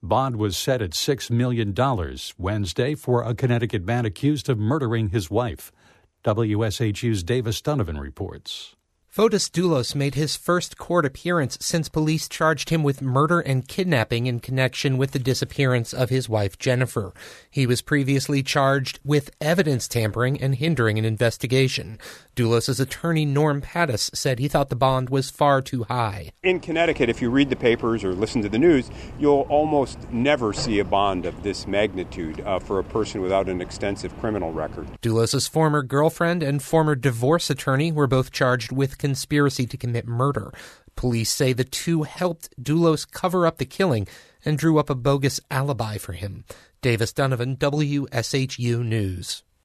Bond was set at $6 million Wednesday for a Connecticut man accused of murdering his wife. WSHU's Davis Donovan reports. Fotis Doulos made his first court appearance since police charged him with murder and kidnapping in connection with the disappearance of his wife, Jennifer. He was previously charged with evidence tampering and hindering an investigation. Doulos' attorney, Norm Pattis, said he thought the bond was far too high. In Connecticut, if you read the papers or listen to the news, you'll almost never see a bond of this magnitude for a person without an extensive criminal record. Doulos' former girlfriend and former divorce attorney were both charged with conspiracy to commit murder. Police say the two helped Doulos cover up the killing and drew up a bogus alibi for him. Davis Donovan, WSHU News.